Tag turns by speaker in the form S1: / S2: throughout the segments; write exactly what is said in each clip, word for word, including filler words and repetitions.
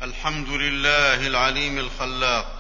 S1: الحمد لله العليم الخلاق،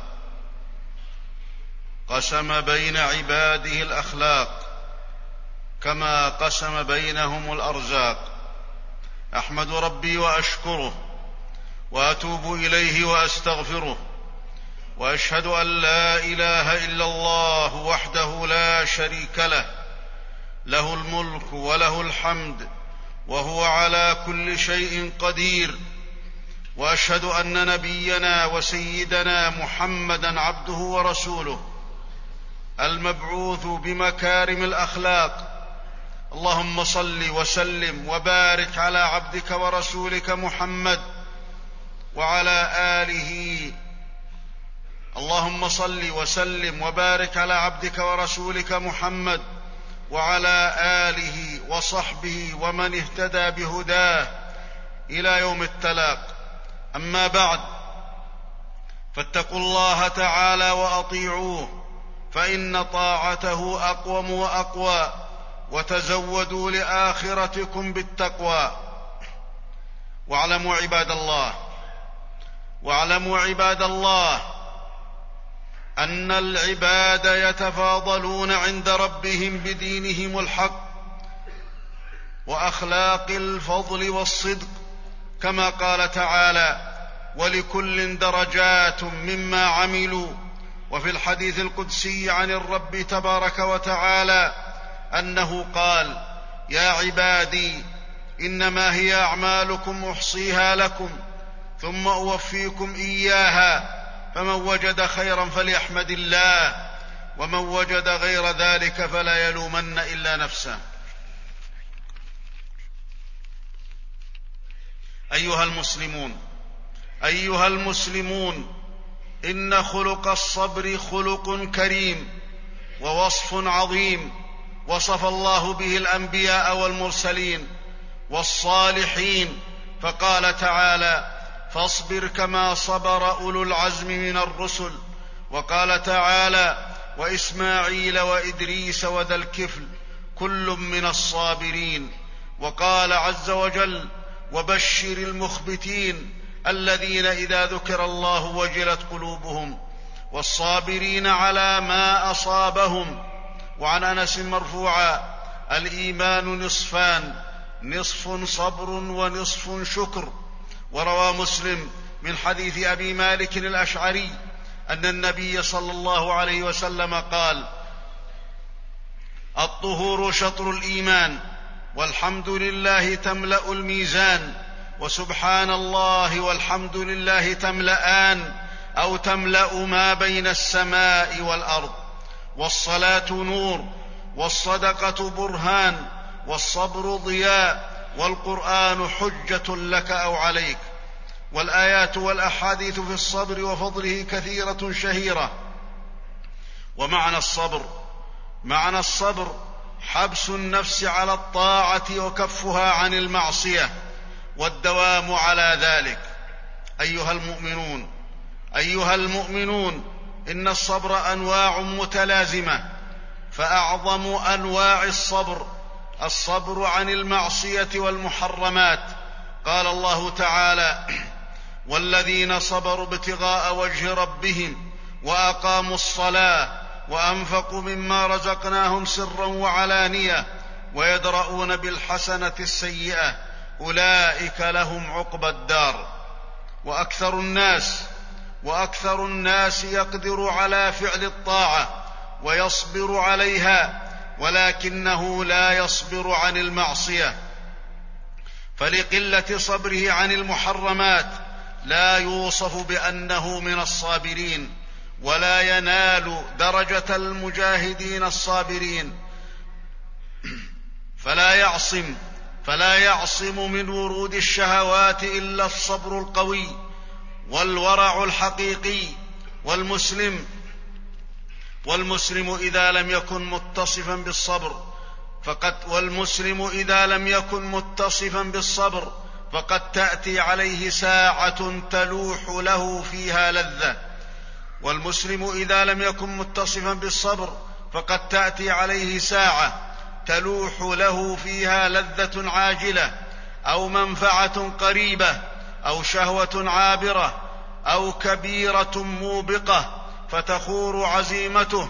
S1: قسم بين عباده الأخلاق كما قسم بينهم الأرزاق. أحمد ربي وأشكره وأتوب إليه وأستغفره، وأشهد أن لا إله إلا الله وحده لا شريك له، له الملك وله الحمد وهو على كل شيء قدير. وأشهد أن نبينا وسيدنا محمدًا عبده ورسوله المبعوث بمكارم الأخلاق. اللهم صل وسلم وبارك على عبدك ورسولك محمد وعلى آله. اللهم صل وسلم وبارك على عبدك ورسولك محمد وعلى آله وصحبه ومن اهتدى بهداه إلى يوم التلاق. أما بعد، فاتقوا الله تعالى وأطيعوه، فإن طاعته أقوم وأقوى، وتزودوا لآخرتكم بالتقوى. واعلموا عباد الله واعلموا عباد الله أن العباد يتفاضلون عند ربهم بدينهم الحق وأخلاق الفضل والصدق، كما قال تعالى: ولكل درجات مما عملوا. وفي الحديث القدسي عن الرب تبارك وتعالى أنه قال: يا عبادي إنما هي أعمالكم أحصيها لكم ثم أوفيكم إياها، فمن وجد خيرا فليحمد الله، ومن وجد غير ذلك فلا يلومن إلا نفسه. أيها المسلمون أيها المسلمون إن خلق الصبر خلق كريم ووصف عظيم، وصف الله به الأنبياء والمرسلين والصالحين، فقال تعالى: فاصبر كما صبر أولو العزم من الرسل. وقال تعالى: وإسماعيل وإدريس وذا الكفل كل من الصابرين. وقال عز وجل: وبشر المخبتين الذين إذا ذكر الله وجلت قلوبهم والصابرين على ما أصابهم. وعن أنس مرفوعا: الإيمان نصفان، نصف صبر ونصف شكر. وروى مسلم من حديث أبي مالك الأشعري أن النبي صلى الله عليه وسلم قال: الطهور شطر الإيمان، والحمد لله تملأ الميزان، وسبحان الله والحمد لله تملأان أو تملأ ما بين السماء والأرض. والصلاة نور، والصدقة برهان، والصبر ضياء، والقرآن حجة لك أو عليك. والآيات والأحاديث في الصبر وفضله كثيرة شهيرة. ومعنى الصبر معنى الصبر حبس النفس على الطاعة وكفها عن المعصية والدوام على ذلك. أيها المؤمنون أيها المؤمنون إن الصبر أنواع متلازمة، فأعظم أنواع الصبر الصبر عن المعصية والمحرمات. قال الله تعالى: والذين صبروا ابتغاء وجه ربهم وأقاموا الصلاة وأنفقوا مما رزقناهم سرا وعلانية ويدرؤون بالحسنة السيئة أولئك لهم عقبى الدار. وأكثر الناس وأكثر الناس يقدر على فعل الطاعة ويصبر عليها، ولكنه لا يصبر عن المعصية، فلقلة صبره عن المحرمات لا يوصف بأنه من الصابرين، ولا ينال درجة المجاهدين الصابرين. فلا يعصم فلا يعصم من ورود الشهوات إلا الصبر القوي والورع الحقيقي. والمسلم والمسلم إذا لم يكن متصفا بالصبر فقد والمسلم إذا لم يكن متصفا بالصبر فقد تأتي عليه ساعة تلوح له فيها لذة. والمسلم إذا لم يكن متصفا بالصبر فقد تأتي عليه ساعة تلوح له فيها لذة عاجلة أو منفعة قريبة أو شهوة عابرة أو كبيرة موبقة فتخور عزيمته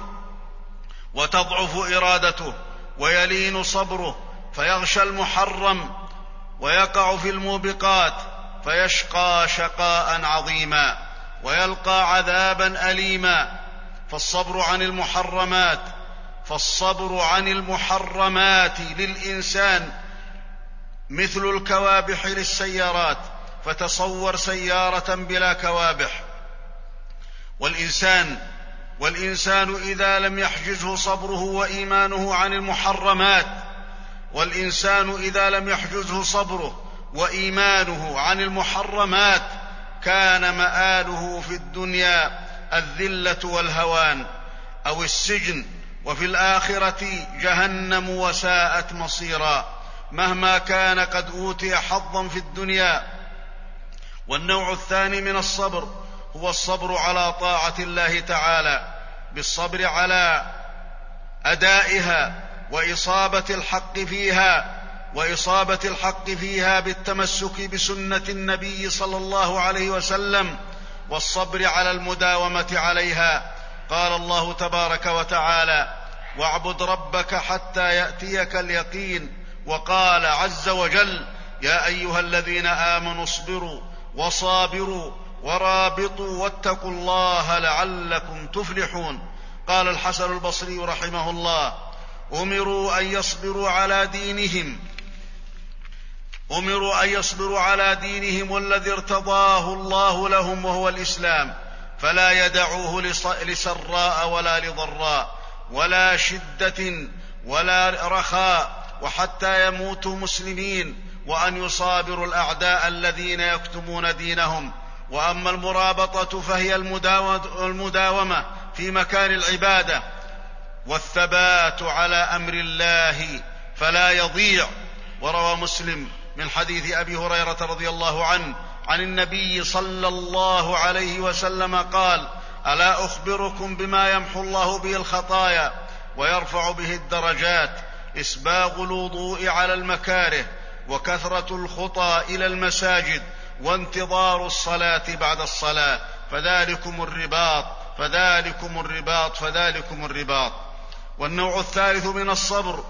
S1: وتضعف إرادته ويلين صبره فيغشى المحرم ويقع في الموبقات فيشقى شقاء عظيما ويلقى عذابا أليما. فالصبر عن المحرمات فالصبر عن المحرمات للإنسان مثل الكوابح للسيارات، فتصور سيارة بلا كوابح. والإنسان والإنسان إذا لم يحجزه صبره وإيمانه عن المحرمات والإنسان إذا لم يحجزه صبره وإيمانه عن المحرمات كان مآله في الدنيا الذلة والهوان أو السجن، وفي الآخرة جهنم وساءت مصيرا مهما كان قد أوتي حظا في الدنيا. والنوع الثاني من الصبر هو الصبر على طاعة الله تعالى بالصبر على أدائها وإصابة الحق فيها وإصابة الحق فيها بالتمسك بسنة النبي صلى الله عليه وسلم والصبر على المداومة عليها. قال الله تبارك وتعالى: واعبد ربك حتى يأتيك اليقين. وقال عز وجل: يا أيها الذين آمنوا اصبروا وصابروا ورابطوا واتقوا الله لعلكم تفلحون. قال الحسن البصري رحمه الله: أمروا أن يصبروا على دينهم أمروا أن يصبروا على دينهم والذي ارتضاه الله لهم وهو الإسلام، فلا يدعوه لسراء ولا لضراء ولا شدة ولا رخاء، وحتى يموتوا مسلمين، وأن يصابروا الأعداء الذين يكتمون دينهم. وأما المرابطة فهي المداومة في مكان العبادة والثبات على أمر الله فلا يضيع. وروى مسلم من حديث أبي هريرة رضي الله عنه عن النبي صلى الله عليه وسلم قال: ألا أخبركم بما يمحو الله به الخطايا ويرفع به الدرجات؟ إسباغ الوضوء على المكاره، وكثرة الخطى إلى المساجد، وانتظار الصلاة بعد الصلاة، فذلكم الرباط فذلكم الرباط فذلكم الرباط. والنوع الثالث من الصبر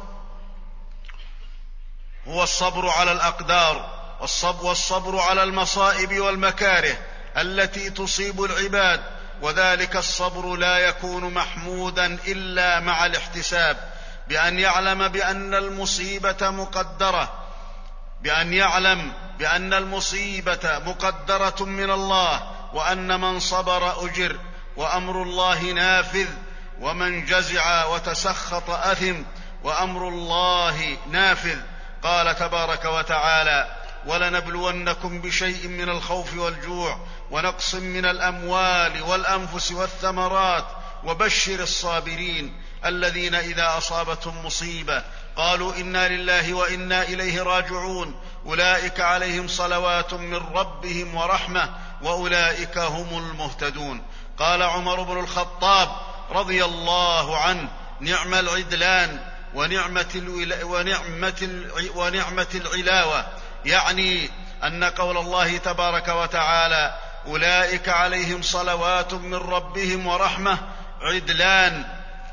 S1: هو الصبر على الأقدار والصبر على المصائب والمكاره التي تصيب العباد، وذلك الصبر لا يكون محمودا إلا مع الاحتساب، بأن يعلم بأن المصيبة مقدرة بأن يعلم بأن المصيبة مقدرة من الله، وأن من صبر أجر، وأمر الله نافذ، ومن جزع وتسخط أثم، وأمر الله نافذ. قال تبارك وتعالى: ولنبلونكم بشيء من الخوف والجوع ونقص من الأموال والأنفس والثمرات وبشر الصابرين الذين إذا أصابتهم مصيبة قالوا إنا لله وإنا إليه راجعون أولئك عليهم صلوات من ربهم ورحمة وأولئك هم المهتدون. قال عمر بن الخطاب رضي الله عنه: نعم العدلان ونعمة, الولا ونعمة, ونعمة العلاوة، يعني أن قول الله تبارك وتعالى: أولئك عليهم صلوات من ربهم ورحمة، عدلان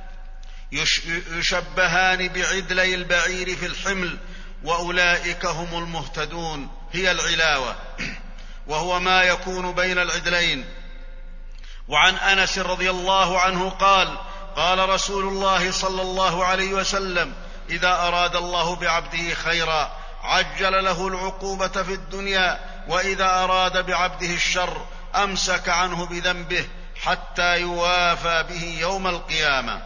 S1: يشبهان بعدلي البعير في الحمل، وأولئك هم المهتدون، هي العلاوة، وهو ما يكون بين العدلين. وعن أنس رضي الله عنه قال: قال رسول الله صلى الله عليه وسلم: إذا أراد الله بعبده خيرا عجل له العقوبة في الدنيا، وإذا أراد بعبده الشر أمسك عنه بذنبه حتى يوافى به يوم القيامة.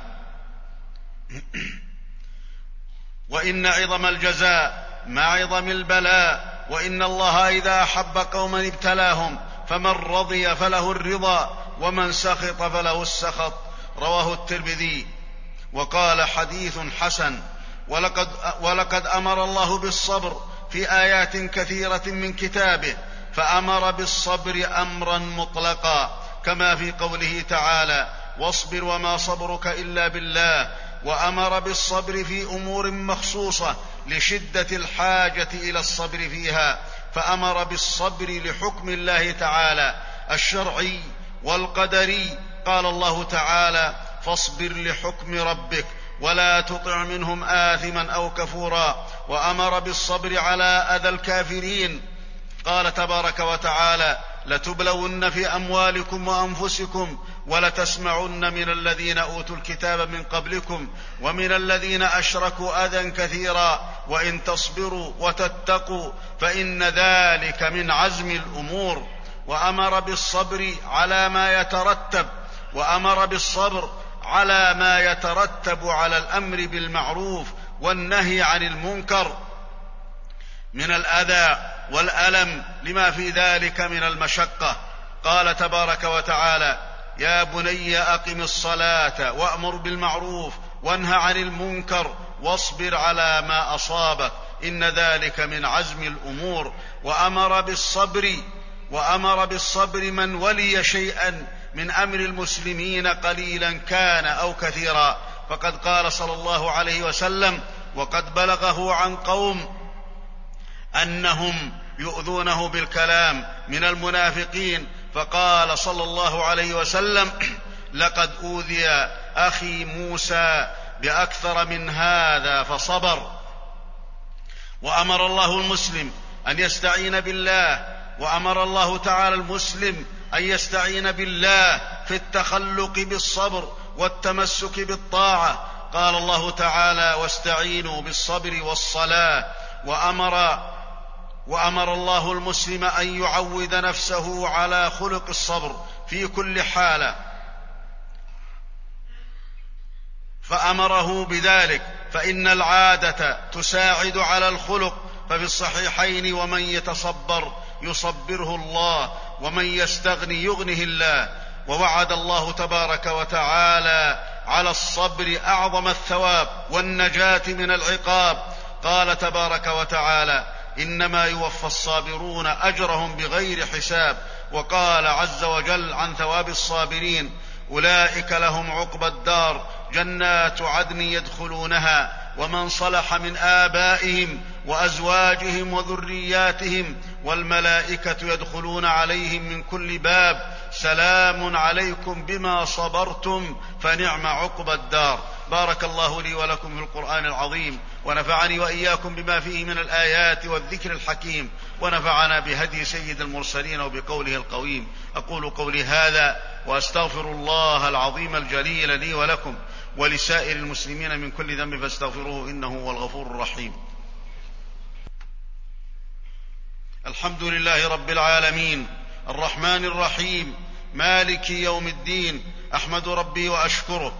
S1: وإن عظم الجزاء مع عظم البلاء، وإن الله إذا أحب قوما ابتلاهم، فمن رضي فله الرضا ومن سخط فله السخط. رواه الترمذي وقال: حديث حسن. ولقد, ولقد أمر الله بالصبر في آيات كثيرة من كتابه، فأمر بالصبر أمرا مطلقا، كما في قوله تعالى: واصبر وما صبرك إلا بالله. وأمر بالصبر في أمور مخصوصة لشدة الحاجة إلى الصبر فيها، فأمر بالصبر لحكم الله تعالى الشرعي والقدري. قال الله تعالى: فاصبر لحكم ربك ولا تطع منهم آثما أو كفورا. وأمر بالصبر على أذى الكافرين. قال تبارك وتعالى: لتبلون في أموالكم وأنفسكم ولتسمعن من الذين أوتوا الكتاب من قبلكم ومن الذين أشركوا أذى كثيرا وإن تصبروا وتتقوا فإن ذلك من عزم الأمور. وأمر بالصبر على ما يترتب وأمر بالصبر على ما يترتب على الأمر بالمعروف والنهي عن المنكر من الأذى والألم لما في ذلك من المشقة. قال تبارك وتعالى: يا بني أقم الصلاة وأمر بالمعروف وانه عن المنكر واصبر على ما أصابك إن ذلك من عزم الأمور. وأمر بالصبر وأمر بالصبر من ولي شيئا من أمر المسلمين قليلا كان أو كثيرا، فقد قال صلى الله عليه وسلم: وقد بلغه عن قوم أنهم يؤذونه بالكلام من المنافقين، فقال صلى الله عليه وسلم: لقد أوذي أخي موسى بأكثر من هذا فصبر. وأمر الله المسلم أن يستعين بالله وأمر الله تعالى المسلم أن يستعين بالله في التخلق بالصبر والتمسك بالطاعة. قال الله تعالى: واستعينوا بالصبر والصلاة. وأمر وأمر الله المسلم أن يعود نفسه على خلق الصبر في كل حالة، فأمره بذلك، فإن العادة تساعد على الخلق. ففي الصحيحين: ومن يتصبر يصبره الله ومن يستغني يغنه الله. ووعد الله تبارك وتعالى على الصبر أعظم الثواب والنجاة من العقاب. قال تبارك وتعالى: إنما يوفى الصابرون أجرهم بغير حساب. وقال عز وجل عن ثواب الصابرين: أولئك لهم عقبى الدار جنات عدن يدخلونها ومن صلح من آبائهم وأزواجهم وذرياتهم والملائكة يدخلون عليهم من كل باب سلام عليكم بما صبرتم فنعم عقبى الدار. بارك الله لي ولكم في القرآن العظيم، ونفعني وإياكم بما فيه من الآيات والذكر الحكيم، ونفعنا بهدي سيد المرسلين وبقوله القويم. أقول قولي هذا وأستغفر الله العظيم الجليل لي ولكم ولسائر المسلمين من كل ذنب فاستغفروه إنه هو الغفور الرحيم. الحمد لله رب العالمين الرحمن الرحيم مالك يوم الدين. أحمد ربي وأشكره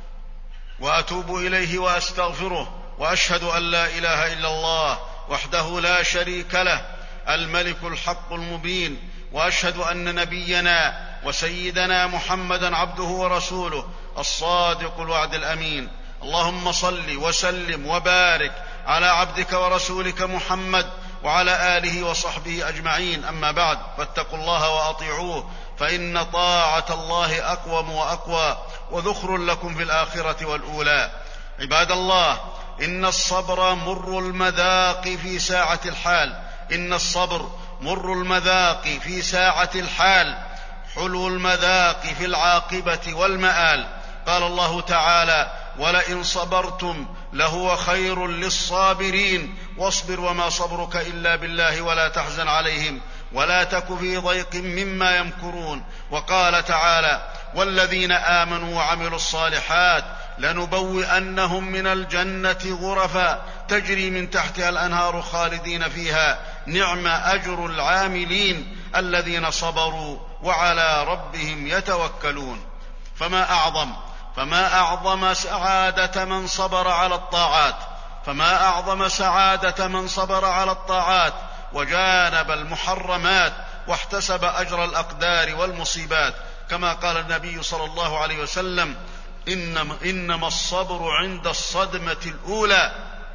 S1: وأتوب إليه وأستغفره، وأشهد أن لا إله إلا الله وحده لا شريك له الملك الحق المبين، وأشهد أن نبينا وسيدنا محمدا عبده ورسوله الصادق الوعد الأمين. اللهم صل وسلم وبارك على عبدك ورسولك محمد وعلى آله وصحبه أجمعين. أما بعد، فاتقوا الله وأطيعوه، فإن طاعة الله أقوم وأقوى وذخر لكم في الآخرة والأولى. عباد الله، إن الصبر مر المذاق في ساعة الحال إن الصبر مر المذاق في ساعة الحال حلو المذاق في العاقبة والمآل. قال الله تعالى: ولئن صبرتم لهو خير للصابرين واصبر وما صبرك إلا بالله ولا تحزن عليهم ولا تك في ضيق مما يمكرون. وقال تعالى: والذين آمنوا وعملوا الصالحات لنبوئنهم من الجنة غرفا تجري من تحتها الأنهار خالدين فيها نعم أجر العاملين الذين صبروا وعلى ربهم يتوكلون. فما أعظم فما أعظم سعادة من صبر على الطاعات فما أعظم سعادة من صبر على الطاعات وجانب المحرمات واحتسب أجر الأقدار والمصيبات، كما قال النبي صلى الله عليه وسلم: إنما, إنما الصبر عند الصدمة الأولى.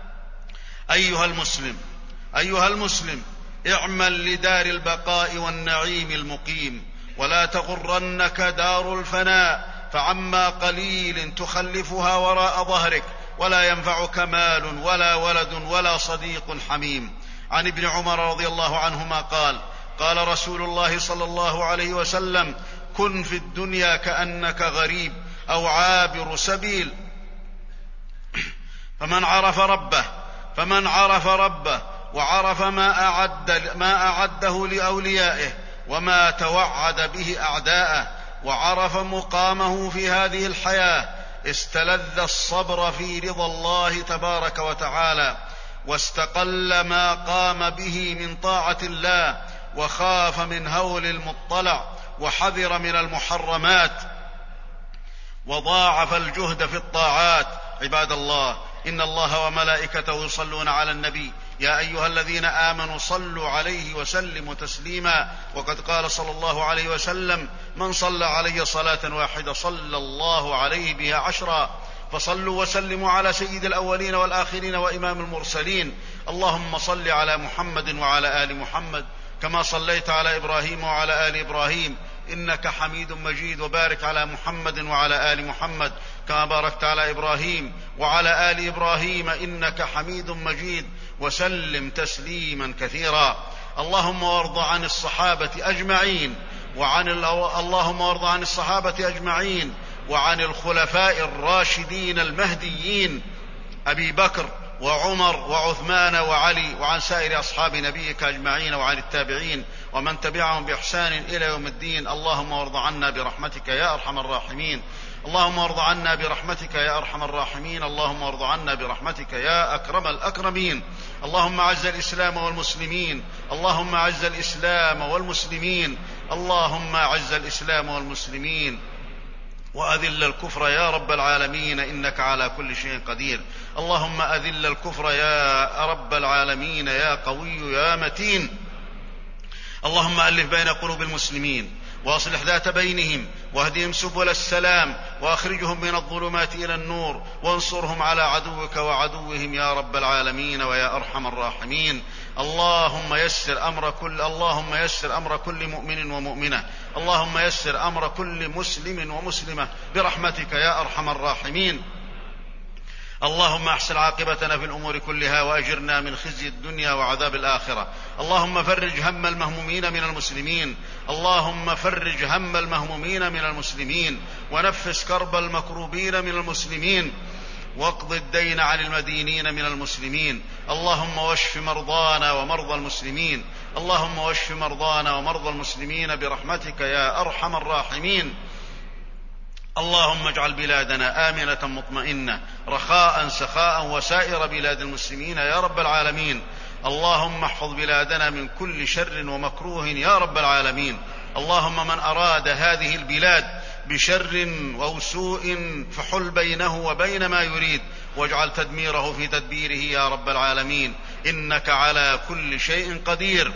S1: أيها المسلم أيها المسلم اعمل لدار البقاء والنعيم المقيم، ولا تغرنك دار الفناء، فعما قليل تخلفها وراء ظهرك ولا ينفعك مال ولا ولد ولا صديق حميم. عن ابن عمر رضي الله عنهما قال: قال رسول الله صلى الله عليه وسلم: كن في الدنيا كأنك غريب أو عابر سبيل، فمن عرف ربه فمن عرف ربه وعرف ما أعد ما أعده لأوليائه وما توعد به أعداءه، وعرف مقامه في هذه الحياة، استلذ الصبر في رضا الله تبارك وتعالى، واستقل ما قام به من طاعة الله، وخاف من هول المطلع، وحذر من المحرمات، وضاعف الجهد في الطاعات. عباد الله، إن الله وملائكته يصلون على النبي يا أيها الذين آمنوا صلوا عليه وسلموا تسليما. وقد قال صلى الله عليه وسلم: من صلى علي صلاة واحدة صلى الله عليه بها عشرا. فصلوا وسلموا على سيد الأولين والآخرين وإمام المرسلين. اللهم صل على محمد وعلى آل محمد كما صليت على إبراهيم وعلى آل إبراهيم إنك حميد مجيد، وبارك على محمد وعلى آل محمد كما باركت على إبراهيم وعلى آل إبراهيم إنك حميد مجيد، وسلم تسليما كثيرا. اللهم وارض عن الصحابة أجمعين وعن اللهم وارض عن الصحابة أجمعين وعن الخلفاء الراشدين المهديين أبي بكر وعمر وعثمان وعلي، وعن سائر أصحاب نبيك أجمعين، وعن التابعين ومن تبعهم بإحسان إلى يوم الدين. اللهم وارض عنا برحمتك يا أرحم الراحمين. اللهم وارض عنا برحمتك يا أرحم الراحمين. اللهم وارض عنا برحمتك يا أكرم الأكرمين. اللهم أعز الإسلام والمسلمين. اللهم أعز الإسلام والمسلمين. اللهم أعز الإسلام والمسلمين وأذل الكفر يا رب العالمين إنك على كل شيء قدير. اللهم أذل الكفر يا رب العالمين يا قوي يا متين. اللهم ألف بين قلوب المسلمين وأصلح ذات بينهم واهدهم سبل السلام وأخرجهم من الظلمات إلى النور، وانصرهم على عدوك وعدوهم يا رب العالمين ويا أرحم الراحمين. اللهم يسر أمر كل اللهم يسر أمر كل مؤمن ومؤمنة. اللهم يسر أمر كل مسلم ومسلمة برحمتك يا أرحم الراحمين. اللهم احسن عاقبتنا في الأمور كلها وأجرنا من خزي الدنيا وعذاب الآخرة. اللهم فرج هم المهمومين من المسلمين. اللهم فرج هم المهمومين من المسلمين ونفس كرب المكروبين من المسلمين، واقض الدين عن المدينين من المسلمين. اللهم واشف مرضانا ومرضى المسلمين. اللهم واشف مرضانا ومرضى المسلمين برحمتك يا أرحم الراحمين. اللهم اجعل بلادنا آمنة مطمئنة رخاء سخاء وسائر بلاد المسلمين يا رب العالمين. اللهم احفظ بلادنا من كل شر ومكروه يا رب العالمين. اللهم من أراد هذه البلاد بشر أو سوء فحل بينه وبين ما يريد، واجعل تدميره في تدبيره يا رب العالمين إنك على كل شيء قدير.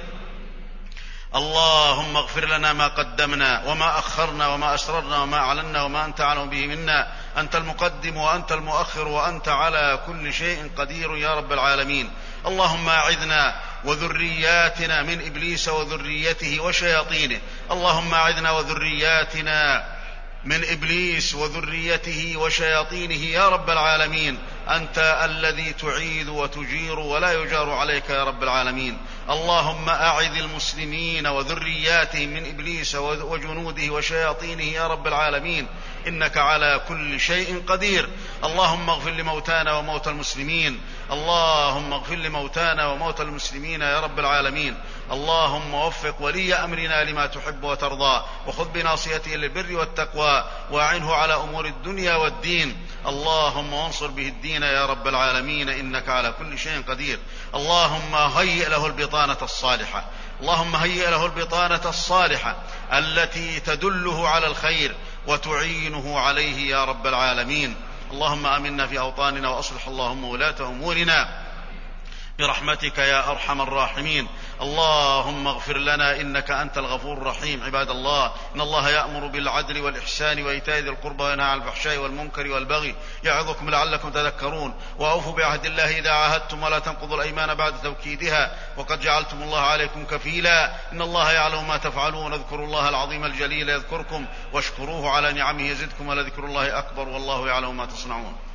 S1: اللهم اغفر لنا ما قدمنا وما أخرنا وما أسررنا وما أعلنا وما أنت أعلم به منا. أنت المقدم وأنت المؤخر وأنت على كل شيء قدير يا رب العالمين. اللهم أعذنا وذرياتنا من إبليس وذريته وشياطينه. اللهم أعذنا وذرياتنا من إبليس وذريته وشياطينه يا رب العالمين. أنت الذي تعيذ وتجير ولا يجار عليك يا رب العالمين. اللهم أعذ المسلمين وذرياتهم من إبليس وجنوده وشياطينه يا رب العالمين إنك على كل شيء قدير. اللهم اغفر لموتانا وموتى المسلمين. اللهم اغفر لموتانا وموتى المسلمين يا رب العالمين. اللهم وفق ولي أمرنا لما تحب وترضى، وخذ بناصيته للبر والتقوى، وأعنه على أمور الدنيا والدين. اللهم وانصر به الدين يا رب العالمين إنك على كل شيء قدير. اللهم هيئ له البطانة الصالحة اللهم هيئ له البطانة الصالحة التي تدله على الخير وتعينه عليه يا رب العالمين. اللهم آمنا في أوطاننا وأصلح اللهم ولاة أمورنا برحمتك يا أرحم الراحمين. اللهم اغفر لنا إنك أنت الغفور الرحيم. عباد الله، إن الله يأمر بالعدل والإحسان وإيتاء ذي القربى وينهى عن الفحشاء والمنكر والبغي يعظكم لعلكم تذكرون. وأوفوا بعهد الله إذا عاهدتم ولا تنقضوا الأيمان بعد توكيدها وقد جعلتم الله عليكم كفيلا. إن الله يعلم ما تفعلون. اذكروا الله العظيم الجليل يذكركم واشكروه على نعمه يزدكم ولذكر الله أكبر والله يعلم ما تصنعون.